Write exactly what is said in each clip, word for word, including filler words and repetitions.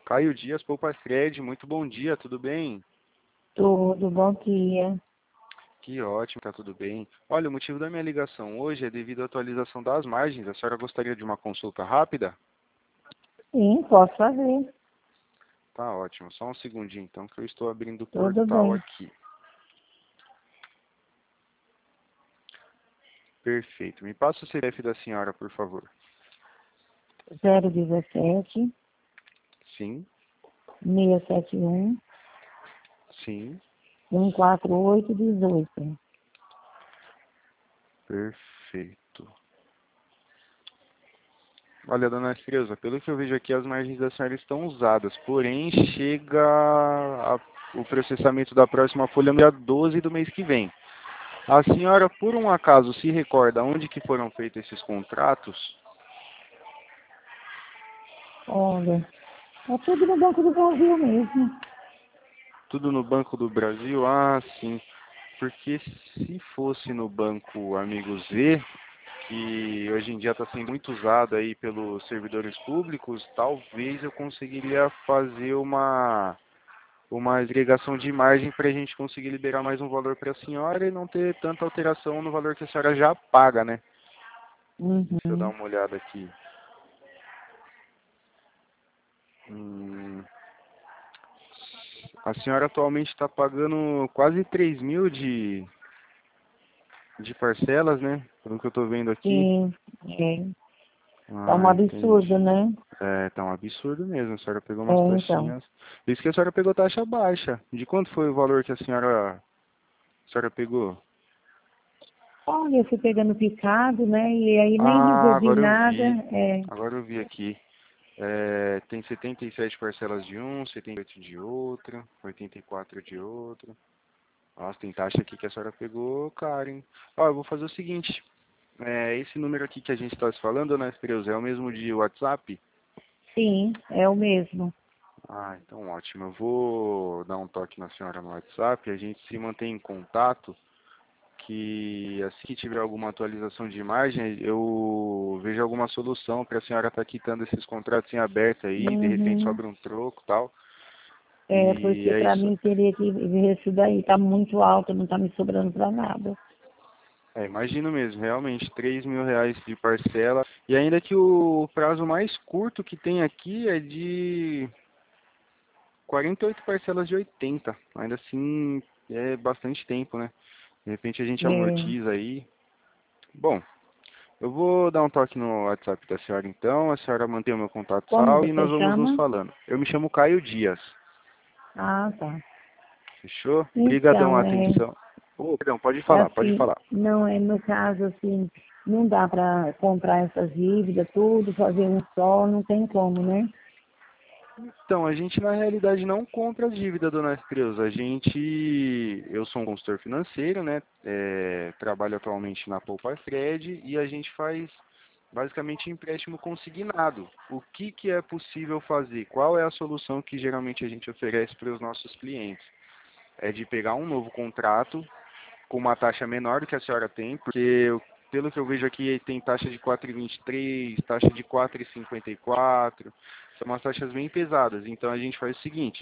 Caio Dias, Poupa Fred, muito bom dia, tudo bem? Tudo, bom dia. Que ótimo, tá tudo bem. Olha, o motivo da minha ligação hoje é devido à atualização das margens. A senhora gostaria de uma consulta rápida? Sim, posso fazer. Tá ótimo, só um segundinho então que eu estou abrindo o Tudo portal bem. aqui. Perfeito, me passa o C P F da senhora, por favor. zero dezessete, Sim, seiscentos e setenta e um, sim, cento e quarenta e oito, dezoito. perfeito. Olha, dona Creuza, pelo que eu vejo aqui, as margens da senhora estão usadas, porém chega a- o processamento da próxima folha no dia doze do mês que vem. A senhora, por um acaso, se recorda onde que foram feitos esses contratos? Olha, é tudo no Banco do Brasil mesmo. Tudo no Banco do Brasil? Ah, sim. Porque se fosse no Banco Amigo Z, que hoje em dia está sendo muito usado aí pelos servidores públicos, talvez eu conseguiria fazer uma, uma agregação de margem para a gente conseguir liberar mais um valor para a senhora e não ter tanta alteração no valor que a senhora já paga, né? Deixa eu dar Uhum. uma olhada aqui. Hum, a senhora atualmente está pagando quase três mil de, de parcelas, né? Pelo que eu estou vendo aqui. Sim, é. Tá um Ah, absurdo, entendi. né? É, tá um absurdo mesmo. A senhora pegou É, umas então. taxinhas. Por isso que a senhora pegou taxa baixa. De quanto foi o valor que a senhora, a senhora pegou? Olha, eu fui pegando picado, né? E aí nem Ah, resolvi agora eu nada. vi. É, Agora eu vi aqui. É, tem setenta e sete parcelas de um, setenta e oito de outro, oitenta e quatro de outro. Nossa, tem taxa aqui que a senhora pegou, cara, hein? Ó, eu vou fazer o seguinte. É, esse número aqui que a gente está se falando, né, Creuza, é o mesmo de WhatsApp? sim, é o mesmo. Ah, então ótimo. Eu vou dar um toque na senhora no WhatsApp, a gente se mantém em contato, que assim que tiver alguma atualização de imagem, eu vejo alguma solução para a senhora estar quitando esses contratos em aberto aí, de repente Uhum. sobra um troco e tal. É, E porque é pra isso. mim teria que ver isso daí. Tá muito alto, não tá me sobrando pra nada. É, imagino mesmo, realmente, três mil reais de parcela. E ainda que o prazo mais curto que tem aqui é de quarenta e oito parcelas de oitenta. Ainda assim, é bastante tempo, né? De repente a gente É. amortiza aí. Bom, eu vou dar um toque no WhatsApp da senhora então. A senhora mantém o meu contato Como salvo e você nós vamos nos chama? falando. Eu me chamo Caio Dias. Ah, tá. Fechou? Brigadão a Então, é, atenção. Oh, perdão, pode é falar, pode assim, falar. não é no caso assim, não dá para comprar essas dívidas, tudo, fazer um só, não tem como, né? Então, a gente na realidade não compra dívida, dona Creuza. A gente, eu sou um consultor financeiro, né? É, trabalho atualmente na Poupa Fred e a gente faz basicamente empréstimo consignado. O que que é possível fazer? Qual é a solução que geralmente a gente oferece para os nossos clientes? É de pegar um novo contrato com uma taxa menor do que a senhora tem, porque eu- pelo que eu vejo aqui tem taxa de quatro vírgula vinte e três, taxa de quatro vírgula cinquenta e quatro, são umas taxas bem pesadas. Então a gente faz o seguinte,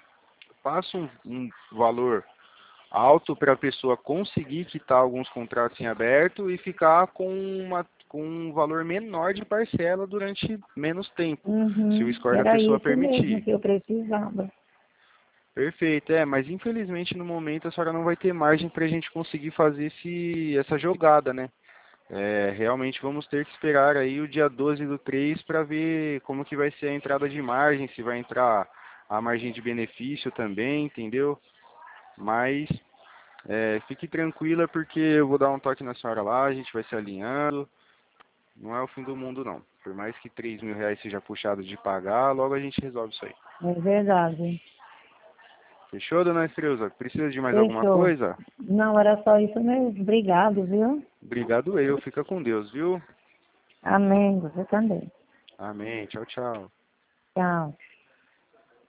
passa um, um valor alto para a pessoa conseguir quitar alguns contratos em aberto e ficar com uma com um valor menor de parcela durante menos tempo, se o Uhum, score da era pessoa isso mesmo permitir. que eu precisava. Perfeito, é, mas infelizmente no momento a senhora não vai ter margem para a gente conseguir fazer esse, essa jogada, né? É, realmente vamos ter que esperar aí o dia doze do três para ver como que vai ser a entrada de margem, se vai entrar a margem de benefício também, entendeu? Mas é, fique tranquila porque eu vou dar um toque na senhora lá, a gente vai se alinhando, não é o fim do mundo não. Por mais que três mil reais seja puxado de pagar, logo a gente resolve isso aí. É verdade. Fechou, dona Estreuza? Precisa de mais alguma Fechou. coisa? Não, era só isso mesmo. Obrigado, viu? Obrigado eu, fica com Deus, viu? Amém. Você também. Amém, tchau, tchau. Tchau.